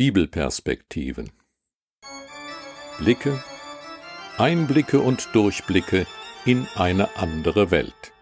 Bibelperspektiven. Blicke, Einblicke und Durchblicke in eine andere Welt.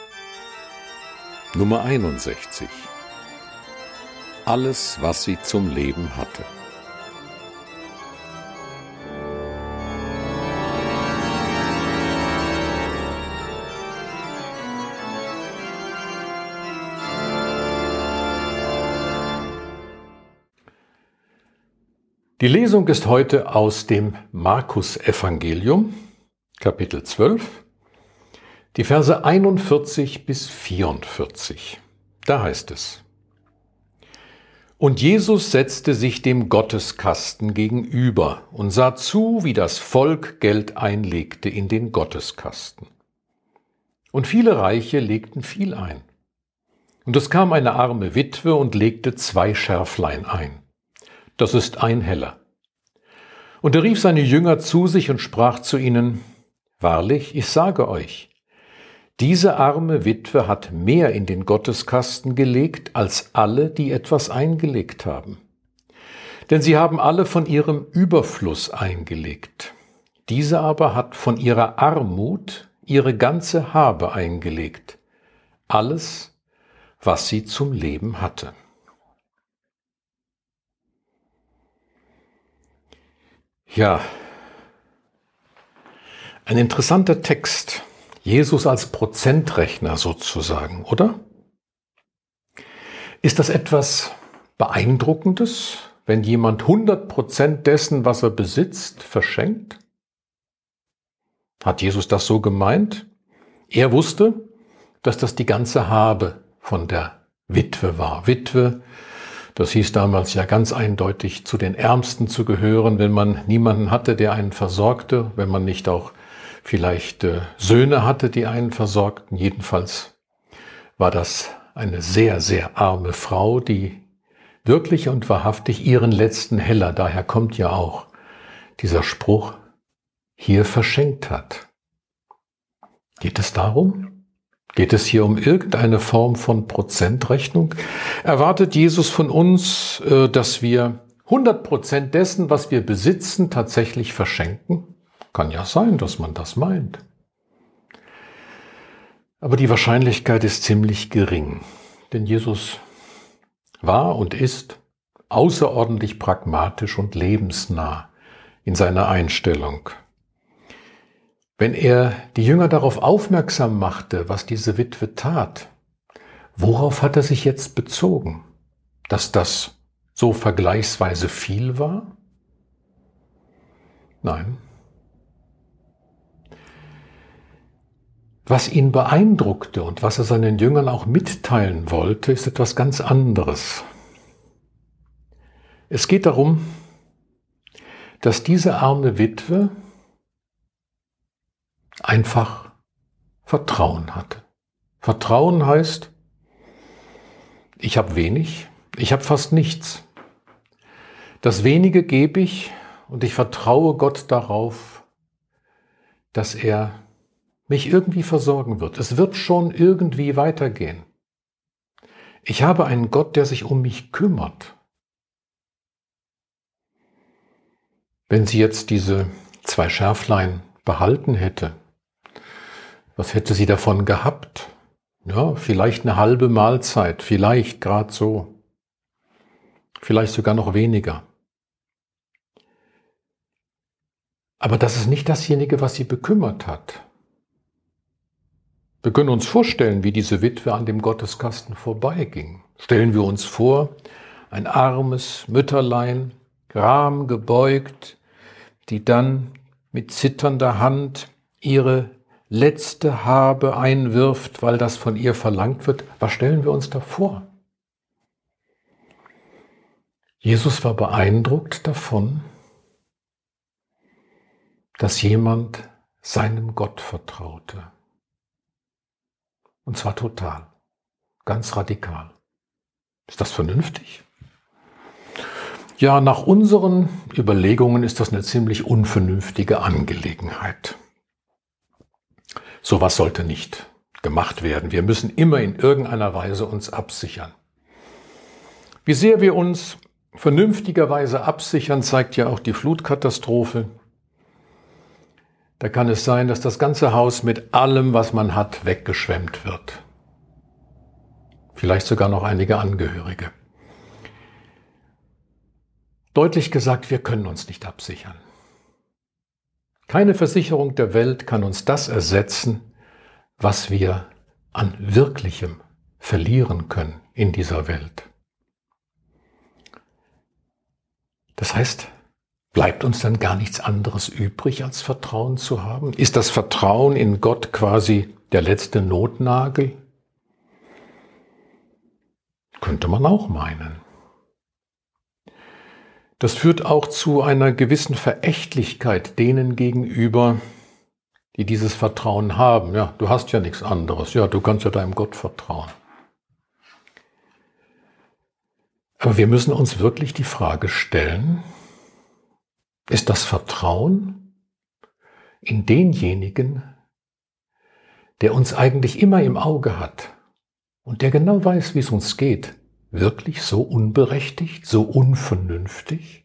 Nummer 61. Alles, was sie zum Leben hatte. Die Lesung ist heute aus dem Markus-Evangelium, Kapitel 12, die Verse 41 bis 44. Da heißt es: Und Jesus setzte sich dem Gotteskasten gegenüber und sah zu, wie das Volk Geld einlegte in den Gotteskasten. Und viele Reiche legten viel ein. Und es kam eine arme Witwe und legte 2 Scherflein ein. Das ist ein Heller. Und er rief seine Jünger zu sich und sprach zu ihnen: Wahrlich, ich sage euch, diese arme Witwe hat mehr in den Gotteskasten gelegt, als alle, die etwas eingelegt haben. Denn sie haben alle von ihrem Überfluss eingelegt. Diese aber hat von ihrer Armut ihre ganze Habe eingelegt, alles, was sie zum Leben hatte. Ja, ein interessanter Text. Jesus als Prozentrechner sozusagen, oder? Ist das etwas Beeindruckendes, wenn jemand 100% dessen, was er besitzt, verschenkt? Hat Jesus das so gemeint? Er wusste, dass das die ganze Habe von der Witwe war. Witwe, das hieß damals ja ganz eindeutig, zu den Ärmsten zu gehören, wenn man niemanden hatte, der einen versorgte, wenn man nicht auch vielleicht Söhne hatte, die einen versorgten. Jedenfalls war das eine sehr, sehr arme Frau, die wirklich und wahrhaftig ihren letzten Heller, daher kommt ja auch dieser Spruch, hier verschenkt hat. Geht es darum? Geht es hier um irgendeine Form von Prozentrechnung? Erwartet Jesus von uns, dass wir 100% dessen, was wir besitzen, tatsächlich verschenken? Kann ja sein, dass man das meint. Aber die Wahrscheinlichkeit ist ziemlich gering, denn Jesus war und ist außerordentlich pragmatisch und lebensnah in seiner Einstellung. Wenn er die Jünger darauf aufmerksam machte, was diese Witwe tat, worauf hat er sich jetzt bezogen? Dass das so vergleichsweise viel war? Nein. Was ihn beeindruckte und was er seinen Jüngern auch mitteilen wollte, ist etwas ganz anderes. Es geht darum, dass diese arme Witwe einfach Vertrauen hatte. Vertrauen heißt, ich habe wenig, ich habe fast nichts. Das Wenige gebe ich und ich vertraue Gott darauf, dass er mich irgendwie versorgen wird. Es wird schon irgendwie weitergehen. Ich habe einen Gott, der sich um mich kümmert. Wenn sie jetzt diese 2 Scherflein behalten hätte, was hätte sie davon gehabt? Ja, vielleicht eine halbe Mahlzeit, vielleicht gerade so. Vielleicht sogar noch weniger. Aber das ist nicht dasjenige, was sie bekümmert hat. Wir können uns vorstellen, wie diese Witwe an dem Gotteskasten vorbeiging. Stellen wir uns vor, ein armes Mütterlein, gram gebeugt, die dann mit zitternder Hand ihre letzte Habe einwirft, weil das von ihr verlangt wird. Was stellen wir uns da vor? Jesus war beeindruckt davon, dass jemand seinem Gott vertraute. Und zwar total, ganz radikal. Ist das vernünftig? Ja, nach unseren Überlegungen ist das eine ziemlich unvernünftige Angelegenheit. Sowas sollte nicht gemacht werden. Wir müssen immer in irgendeiner Weise uns absichern. Wie sehr wir uns vernünftigerweise absichern, zeigt ja auch die Flutkatastrophe. Da kann es sein, dass das ganze Haus mit allem, was man hat, weggeschwemmt wird. Vielleicht sogar noch einige Angehörige. Deutlich gesagt, wir können uns nicht absichern. Keine Versicherung der Welt kann uns das ersetzen, was wir an Wirklichem verlieren können in dieser Welt. Das heißt, bleibt uns dann gar nichts anderes übrig, als Vertrauen zu haben? Ist das Vertrauen in Gott quasi der letzte Notnagel? Könnte man auch meinen. Das führt auch zu einer gewissen Verächtlichkeit denen gegenüber, die dieses Vertrauen haben. Ja, du hast ja nichts anderes. Ja, du kannst ja deinem Gott vertrauen. Aber wir müssen uns wirklich die Frage stellen, ist das Vertrauen in denjenigen, der uns eigentlich immer im Auge hat und der genau weiß, wie es uns geht, wirklich so unberechtigt, so unvernünftig?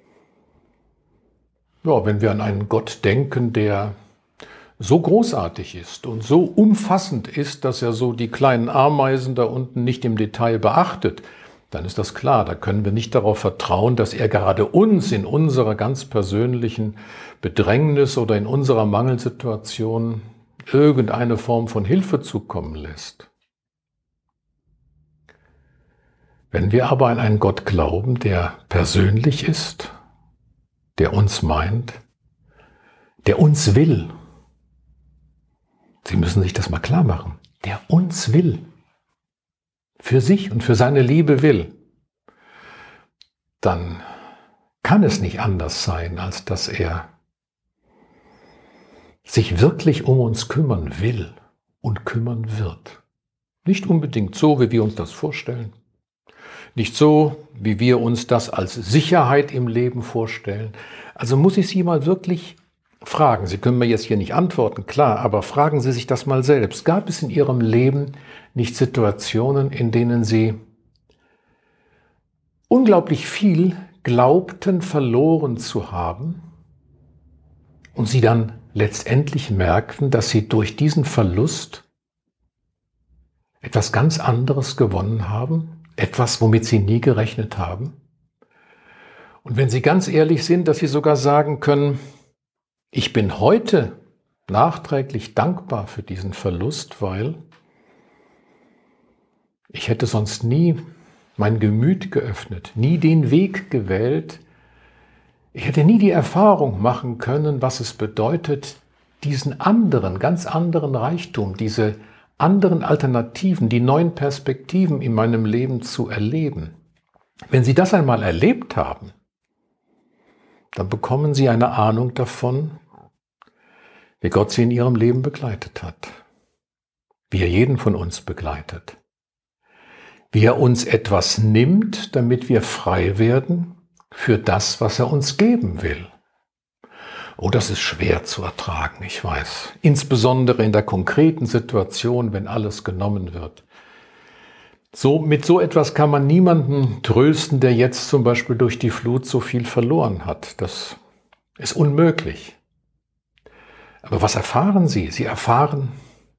Ja, wenn wir an einen Gott denken, der so großartig ist und so umfassend ist, dass er so die kleinen Ameisen da unten nicht im Detail beachtet, dann ist das klar, da können wir nicht darauf vertrauen, dass er gerade uns in unserer ganz persönlichen Bedrängnis oder in unserer Mangelsituation irgendeine Form von Hilfe zukommen lässt. Wenn wir aber an einen Gott glauben, der persönlich ist, der uns meint, der uns will, Sie müssen sich das mal klar machen, der uns will, für sich und für seine Liebe will, dann kann es nicht anders sein, als dass er sich wirklich um uns kümmern will und kümmern wird. Nicht unbedingt so, wie wir uns das vorstellen, nicht so, wie wir uns das als Sicherheit im Leben vorstellen. Also muss ich Sie mal wirklich fragen, Sie können mir jetzt hier nicht antworten, klar, aber fragen Sie sich das mal selbst. Gab es in Ihrem Leben nicht Situationen, in denen Sie unglaublich viel glaubten, verloren zu haben und Sie dann letztendlich merkten, dass Sie durch diesen Verlust etwas ganz anderes gewonnen haben, etwas, womit Sie nie gerechnet haben? Und wenn Sie ganz ehrlich sind, dass Sie sogar sagen können, ich bin heute nachträglich dankbar für diesen Verlust, weil ich hätte sonst nie mein Gemüt geöffnet, nie den Weg gewählt. Ich hätte nie die Erfahrung machen können, was es bedeutet, diesen anderen, ganz anderen Reichtum, diese anderen Alternativen, die neuen Perspektiven in meinem Leben zu erleben. Wenn Sie das einmal erlebt haben, dann bekommen Sie eine Ahnung davon, wie Gott Sie in Ihrem Leben begleitet hat, wie er jeden von uns begleitet, wie er uns etwas nimmt, damit wir frei werden für das, was er uns geben will. Oh, das ist schwer zu ertragen, ich weiß. Insbesondere in der konkreten Situation, wenn alles genommen wird. Mit so etwas kann man niemanden trösten, der jetzt zum Beispiel durch die Flut so viel verloren hat. Das ist unmöglich. Aber was erfahren Sie? Sie erfahren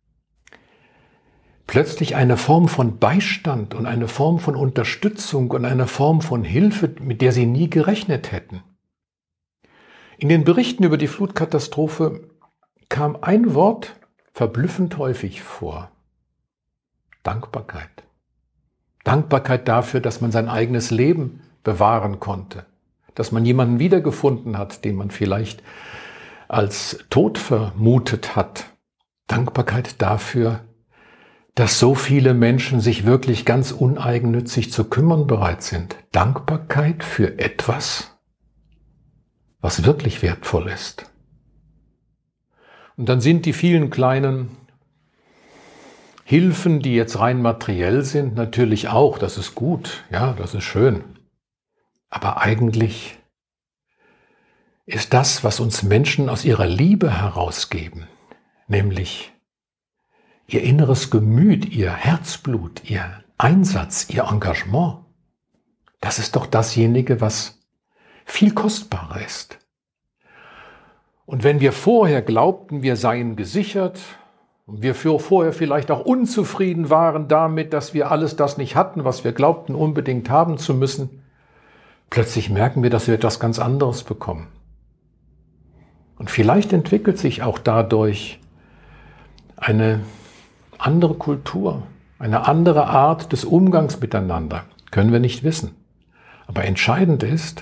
plötzlich eine Form von Beistand und eine Form von Unterstützung und eine Form von Hilfe, mit der Sie nie gerechnet hätten. In den Berichten über die Flutkatastrophe kam ein Wort verblüffend häufig vor. Dankbarkeit. Dankbarkeit dafür, dass man sein eigenes Leben bewahren konnte, dass man jemanden wiedergefunden hat, den man vielleicht als tot vermutet hat. Dankbarkeit dafür, dass so viele Menschen sich wirklich ganz uneigennützig zu kümmern bereit sind. Dankbarkeit für etwas, was wirklich wertvoll ist. Und dann sind die vielen kleinen Hilfen, die jetzt rein materiell sind, natürlich auch, das ist gut, ja, das ist schön. Aber eigentlich ist das, was uns Menschen aus ihrer Liebe herausgeben, nämlich ihr inneres Gemüt, ihr Herzblut, ihr Einsatz, ihr Engagement, Das ist doch dasjenige, was viel kostbarer ist. Und wenn wir vorher glaubten, wir seien gesichert und wir vorher vielleicht auch unzufrieden waren damit, dass wir alles das nicht hatten, was wir glaubten unbedingt haben zu müssen, plötzlich merken wir, dass wir etwas ganz anderes bekommen. Und vielleicht entwickelt sich auch dadurch eine andere Kultur, eine andere Art des Umgangs miteinander. Können wir nicht wissen. Aber entscheidend ist,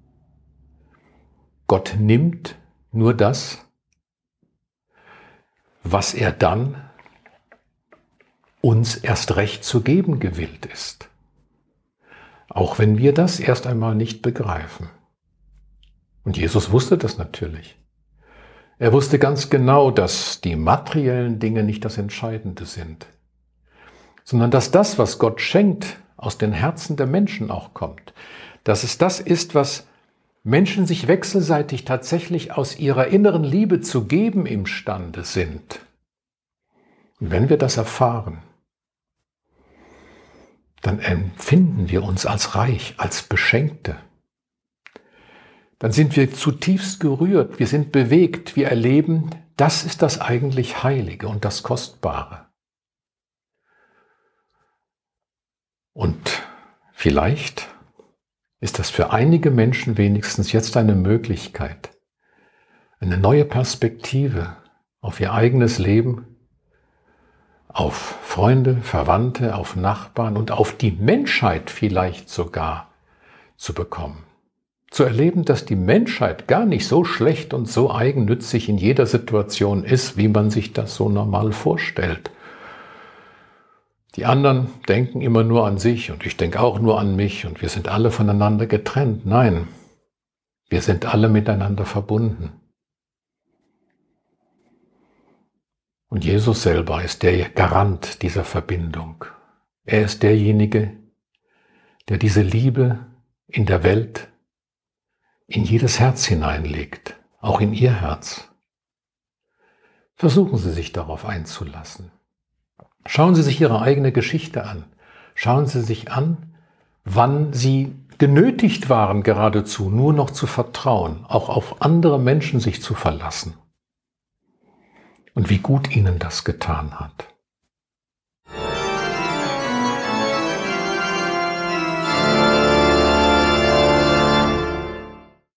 Gott nimmt nur das, was er dann uns erst recht zu geben gewillt ist. Auch wenn wir das erst einmal nicht begreifen. Und Jesus wusste das natürlich. Er wusste ganz genau, dass die materiellen Dinge nicht das Entscheidende sind, sondern dass das, was Gott schenkt, aus den Herzen der Menschen auch kommt. Dass es das ist, was Menschen sich wechselseitig tatsächlich aus ihrer inneren Liebe zu geben imstande sind. Und wenn wir das erfahren, dann empfinden wir uns als reich, als Beschenkte. Dann sind wir zutiefst gerührt, wir sind bewegt, wir erleben, das ist das eigentlich Heilige und das Kostbare. Und vielleicht ist das für einige Menschen wenigstens jetzt eine Möglichkeit, eine neue Perspektive auf ihr eigenes Leben, auf Freunde, Verwandte, auf Nachbarn und auf die Menschheit vielleicht sogar zu bekommen. Zu erleben, dass die Menschheit gar nicht so schlecht und so eigennützig in jeder Situation ist, wie man sich das so normal vorstellt. Die anderen denken immer nur an sich und ich denke auch nur an mich und wir sind alle voneinander getrennt. Nein, wir sind alle miteinander verbunden. Und Jesus selber ist der Garant dieser Verbindung. Er ist derjenige, der diese Liebe in der Welt in jedes Herz hineinlegt, auch in Ihr Herz. Versuchen Sie sich darauf einzulassen. Schauen Sie sich Ihre eigene Geschichte an. Schauen Sie sich an, wann Sie genötigt waren, geradezu nur noch zu vertrauen, auch auf andere Menschen sich zu verlassen. Und wie gut Ihnen das getan hat.